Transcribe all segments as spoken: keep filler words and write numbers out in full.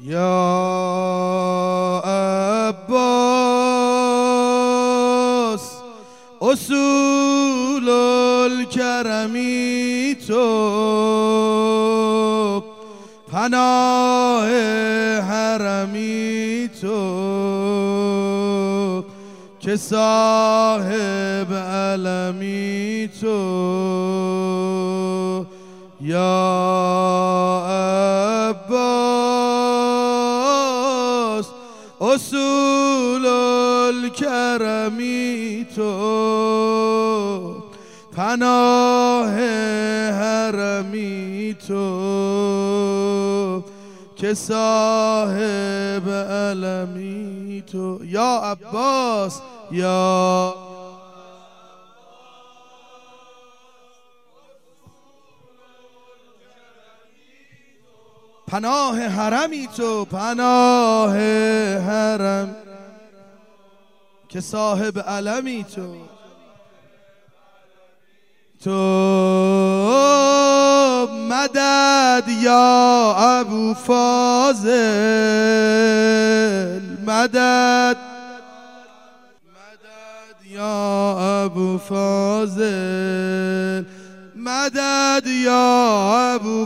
یا عباس اصول الکرمی تو، پناه حرمی تو، که صاحب علمی تو. یا عباس اصول الکرمی تو، پناه حرمی تو، که صاحب علمی تو. یا عباس یا پناه حرمی تو، پناه حرم، که صاحب علمی تو. تو مدد یا ابو فاضل، مدد مدد یا ابو فاضل، مدد یا ابو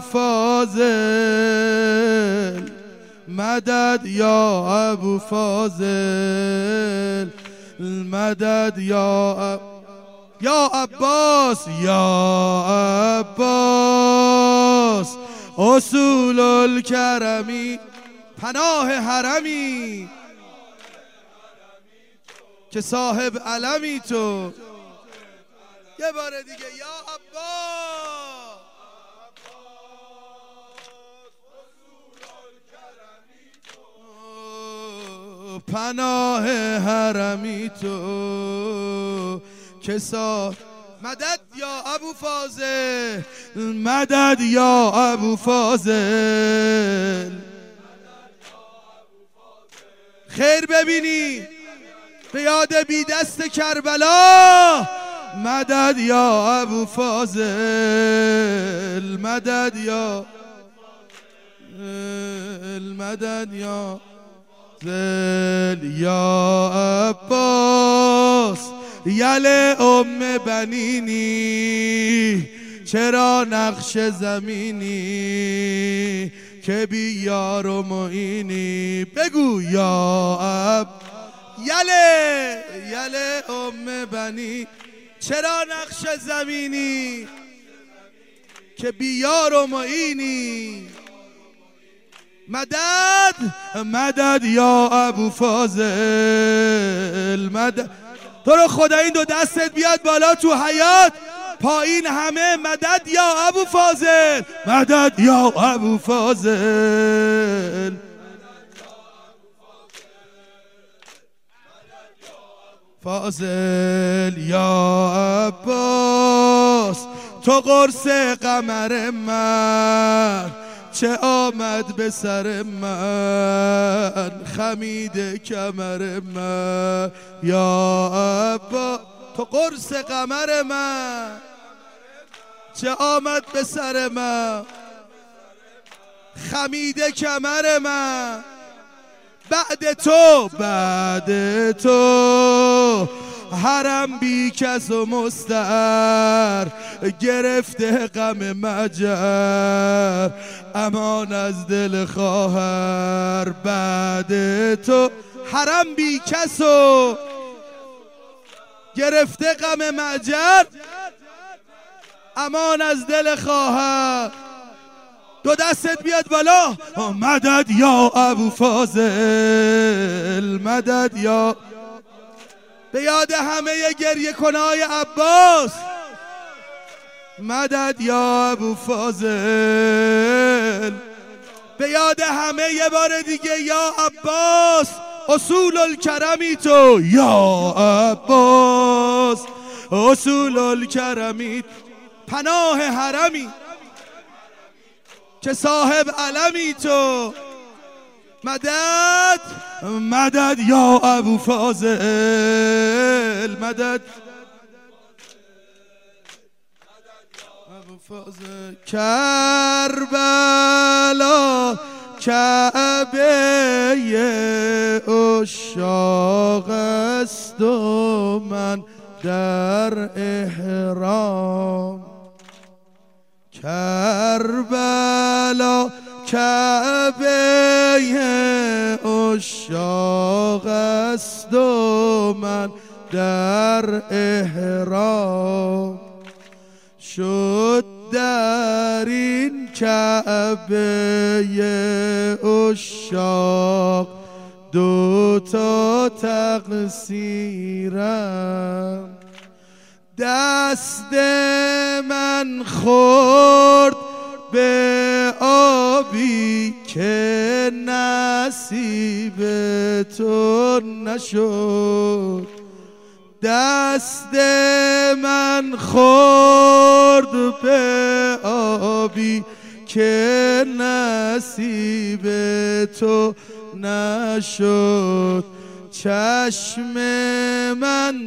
فاضل، مدد یا ابو فاضل، مدد یا اب... یا عباس یا عباس اصول الکرمی، پناه حرمی، که صاحب علمی تو. یه بار دیگه یا عباس پناه حرمی تو، که صاحب مدد یا ابو فاضل، مدد یا ابو فاضل. خیر ببینی به یاد بی دست کربلا، مدد یا ابو فاضل، مدد یا مدد یا زل. یا عباس یل ام بنینی، چرا نقش زمینی، که بی یار و معینی. بگو یا عب یله یله ام بنی، چرا نقش زمینی، که بی یار و معینی. مدد مدد یا ابو فاضل، مدد. تو رو خدا این دو دستت بیاد بالا تو حیات، پایین همه. مدد یا ابو فاضل، مدد یا ابو فاضل. فاضل یا عباس تو قرص قمر من، چه آمد به سر من، خمید کمر من. یا عباس تو قرص قمر من، چه آمد به سر من، خمید کمر من. بعد تو بعد تو حرم بی کس و مستر، گرفته غم مجر، امان از دل خواهر. بعد تو حرم بی کس و گرفته غم مجر، امان از دل خواهر. دو دستت بیاد بالا، مدد یا ابو فاضل، مدد یا. به یاد همه گریه کنای عباس، مدد یا ابو فاضل. به یاد همه یه بار دیگه یا عباس اصول الکرمی تو. یا عباس اصول الکرمی، پناه حرمی، که صاحب علمی تو. مدد مدد یا ابو فاضل، مدد ابو فاضل. کربلا کعبه عشاق است و من در احرام. کربلا کعبه عشاق است و من در احرام. شد در این کعبه عشاق دو تا تقصیرم. دست من خورد به آبی که نصیب تو نشد. دست من خورد به آبی که نصیب تو نشد. چشم من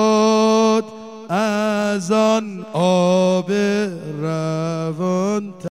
داد از آن آب روان